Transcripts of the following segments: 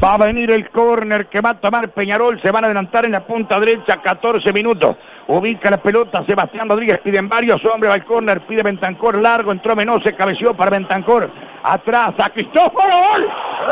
Va a venir el córner que va a tomar Peñarol. Se van a adelantar en la punta derecha, 14 minutos. Ubica la pelota Sebastián Rodríguez. Piden varios hombres, va el córner. Pide Bentancor largo. Entró Menose, se cabeció para Bentancor. Atrás a Cristóforo. ¡Gol!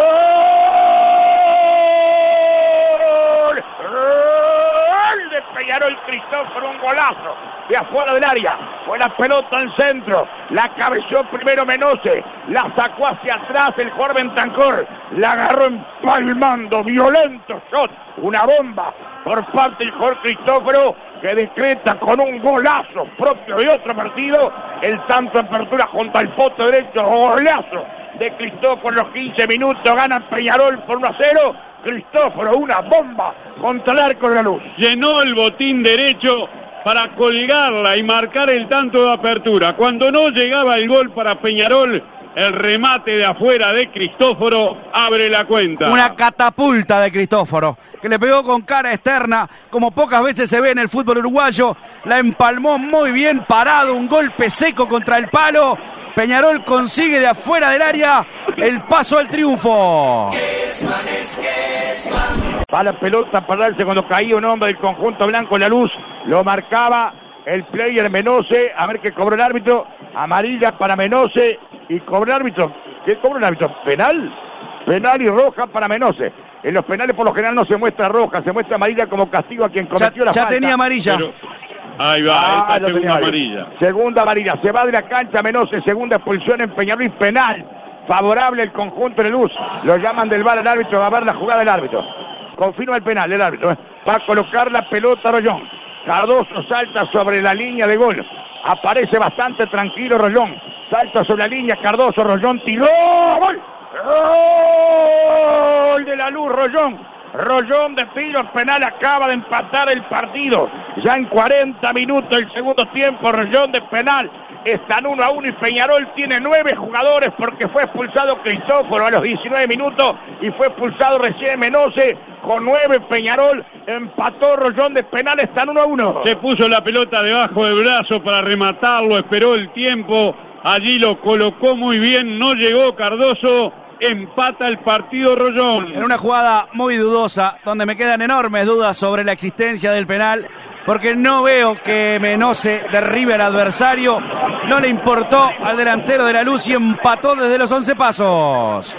¡Gol de Peñarol! Cristóforo, un golazo de afuera del área. Fue la pelota al centro. La cabeció primero Menose. La sacó hacia atrás el jugador Bentancor. La agarró empalmando. Violento shot. Una bomba por parte del jugador Cristóforo, que decreta con un golazo propio de otro partido el tanto de apertura junto al poste derecho. Golazo de Cristóforo en los 15 minutos. Gana Peñarol por 1-0. Cristóforo, una bomba contra el arco de la Luz. Llenó el botín derecho para colgarla y marcar el tanto de apertura. Cuando no llegaba el gol para Peñarol, el remate de afuera de Cristóforo abre la cuenta. Una catapulta de Cristóforo, que le pegó con cara externa, como pocas veces se ve en el fútbol uruguayo. La empalmó muy bien parado, un golpe seco contra el palo. Peñarol consigue de afuera del área el paso al triunfo. Va la pelota para darse cuando caía un hombre del conjunto blanco en la Luz. Lo marcaba el player Menose. A ver qué cobró el árbitro. Amarilla para Menose. Y cobró el árbitro. ¿Qué cobró el árbitro? ¿Penal? Penal y roja para Menose. En los penales por lo general no se muestra roja, se muestra amarilla como castigo a quien cometió la falta. Ya tenía amarilla. Pero ahí va, esta segunda amarilla. Segunda amarilla, se va de la cancha Menose, segunda expulsión en Peñarol, penal. Favorable el conjunto de Luz. Lo llaman del VAR al árbitro, va a ver la jugada del árbitro. Confirma el penal del árbitro. Va a colocar la pelota Rollón. Cardoso salta sobre la línea de gol. Aparece bastante tranquilo Rollón. Salta sobre la línea, Cardoso, Rollón tiró. ¡Gol! ¡Gol de la Luz, Rollón! Rollón de tiro penal, acaba de empatar el partido. Ya en 40 minutos el segundo tiempo, Rollón de penal. Están 1-1 y Peñarol tiene 9 jugadores porque fue expulsado Cristóforo a los 19 minutos y fue expulsado recién Menose. Con 9 Peñarol empató Rollón de penal, están 1-1. Se puso la pelota debajo del brazo para rematarlo, esperó el tiempo, allí lo colocó muy bien, no llegó Cardoso. Empata el partido Rollón. En una jugada muy dudosa, donde me quedan enormes dudas sobre la existencia del penal, porque no veo que Menose derribe al adversario. No le importó al delantero de la Luz y empató desde los 11 pasos.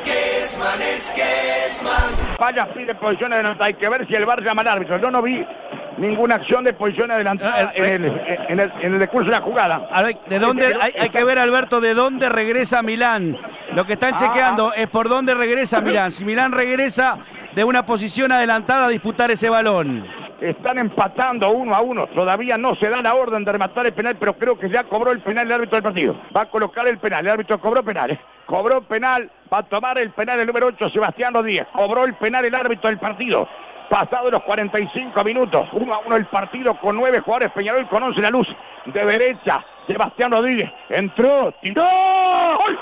Vaya, pide posición adelantada. Hay que ver si el VAR llama al árbitro. Yo no vi ninguna acción de posición adelantada en el decurso de la jugada. A ver, ¿de dónde? Hay que ver, Alberto, de dónde regresa Milán. Lo que están chequeando es por dónde regresa Milán. Si Milán regresa de una posición adelantada a disputar ese balón. Están empatando 1-1. Todavía no se da la orden de rematar el penal, pero creo que ya cobró el penal el árbitro del partido. Va a colocar el penal. El árbitro cobró penal. Cobró penal. Va a tomar el penal el número 8, Sebastián Rodríguez. Cobró el penal el árbitro del partido. Pasado los 45 minutos, 1-1 el partido con 9 jugadores. Peñarol con 11 la Luz. De derecha, Sebastián Rodríguez. Entró, tiró. ¡Gol!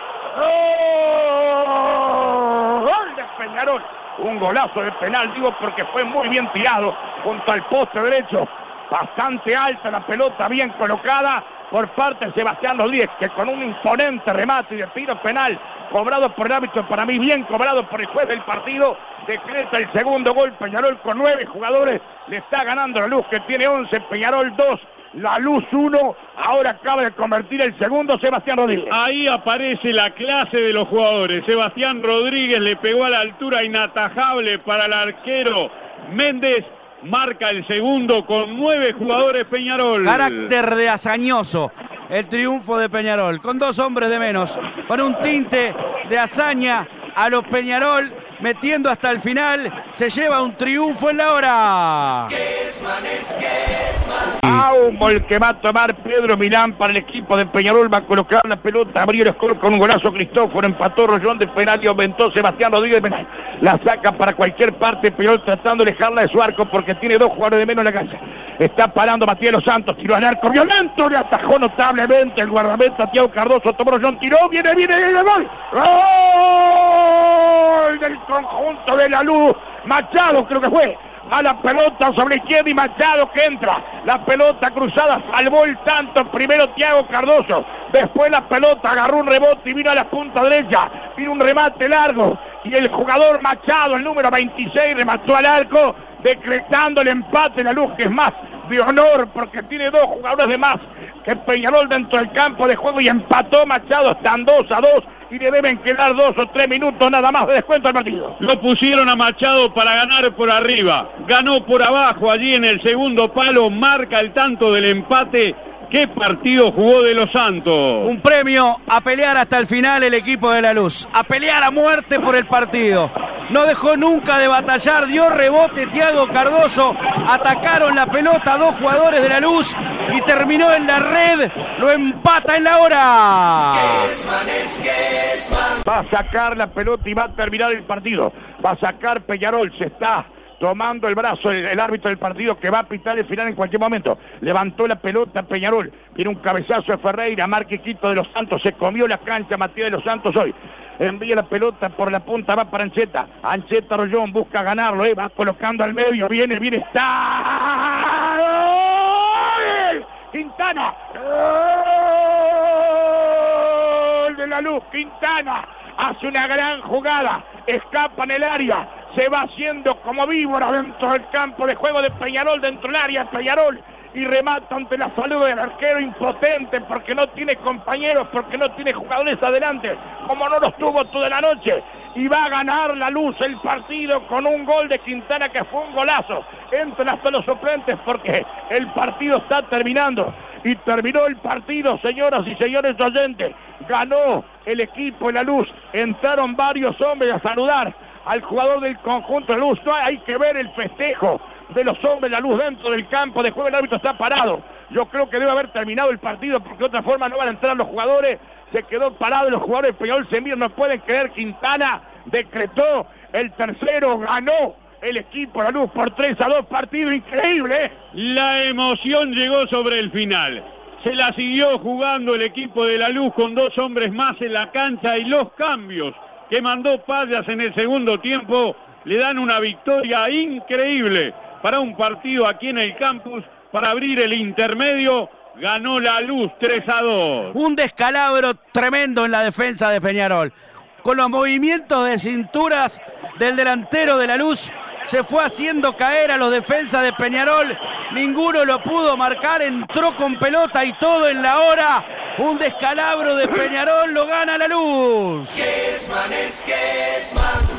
¡Gol de Peñarol! Un golazo de penal, digo, porque fue muy bien tirado junto al poste derecho. Bastante alta la pelota, bien colocada por parte de Sebastián Rodríguez, que con un imponente remate y de tiro penal cobrado por el árbitro, para mí bien cobrado por el juez del partido, decreta el segundo gol. Peñarol con 9 jugadores le está ganando la Luz, que tiene 11, Peñarol 2, la Luz 1, ahora acaba de convertir el segundo Sebastián Rodríguez. Ahí aparece la clase de los jugadores. Sebastián Rodríguez le pegó a la altura inatajable para el arquero Méndez. Marca el segundo con 9 jugadores Peñarol. Carácter de hazañoso el triunfo de Peñarol, con 2 hombres de menos, con un tinte de hazaña a los Peñarol, metiendo hasta el final, se lleva un triunfo en la hora. Aumo el que va a tomar Pedro Milán para el equipo de Peñarol, va a colocar la pelota, abrió el score con un golazo Cristóforo, empató Rollón de penal y aumentó Sebastián Rodríguez de penal. La saca para cualquier parte, Peñarol tratando de dejarla de su arco porque tiene 2 jugadores de menos en la cancha. Está parando Matías Los Santos, tiró al arco, violento, le atajó notablemente el guardameta Thiago Cardoso, tomó Rollón, tiró, viene, el gol. ¡Gol del conjunto de la Luz! Machado creo que fue. A la pelota sobre izquierda y Machado que entra. La pelota cruzada, salvó el tanto. Primero Thiago Cardoso. Después la pelota agarró un rebote y vino a la punta derecha. Vino un remate largo. y el jugador Machado, el número 26, remató al arco, decretando el empate. La Luz, que es más de honor porque tiene 2 jugadores de más que Peñarol dentro del campo de juego, y empató Machado. Están 2-2 y le deben quedar 2 o 3 minutos nada más de descuento al partido. Lo pusieron a Machado para ganar por arriba, ganó por abajo allí en el segundo palo, marca el tanto del empate. ¿Qué partido jugó de los Santos? Un premio a pelear hasta el final el equipo de La Luz, a pelear a muerte por el partido. No dejó nunca de batallar, dio rebote Thiago Cardoso, atacaron la pelota 2 jugadores de La Luz y terminó en la red, lo empata en la hora. Va a sacar la pelota y va a terminar el partido. Va a sacar Peñarol, se está tomando el brazo el árbitro del partido, que va a pitar el final en cualquier momento. Levantó la pelota Peñarol, viene un cabezazo de Ferreira, Marquiquito de los Santos, se comió la cancha Matías de los Santos hoy. Envía la pelota por la punta, va para Ancheta. Ancheta Rollón busca ganarlo, va colocando al medio, viene, está... ¡Gol! Quintana. ¡Gol de La Luz! Quintana hace una gran jugada, escapa en el área, se va haciendo como víbora dentro del campo de juego de Peñarol, dentro del área Peñarol, y remata ante la salud del arquero, impotente porque no tiene compañeros, porque no tiene jugadores adelante, como no los tuvo toda la noche. Y va a ganar La Luz el partido con un gol de Quintana, que fue un golazo. Entran hasta los suplentes porque el partido está terminando. Y terminó el partido, señoras y señores oyentes. Ganó el equipo de La Luz. Entraron varios hombres a saludar al jugador del conjunto de La Luz. No hay que ver el festejo de los hombres de La Luz dentro del campo de juego. El árbitro está parado. Yo creo que debe haber terminado el partido, porque de otra forma no van a entrar los jugadores. Se quedó parado, los jugadores de Peñarol se miran, no pueden creer. Quintana decretó el tercero, ganó el equipo de La Luz por 3-2, partido increíble. La emoción llegó sobre el final. Se la siguió jugando el equipo de La Luz con 2 hombres más en la cancha, y los cambios que mandó Payas en el segundo tiempo le dan una victoria increíble para un partido aquí en el campus. Para abrir el intermedio, ganó La Luz 3-2. Un descalabro tremendo en la defensa de Peñarol. Con los movimientos de cinturas del delantero de La Luz, se fue haciendo caer a los defensas de Peñarol. Ninguno lo pudo marcar, entró con pelota y todo en la hora. Un descalabro de Peñarol, lo gana La Luz.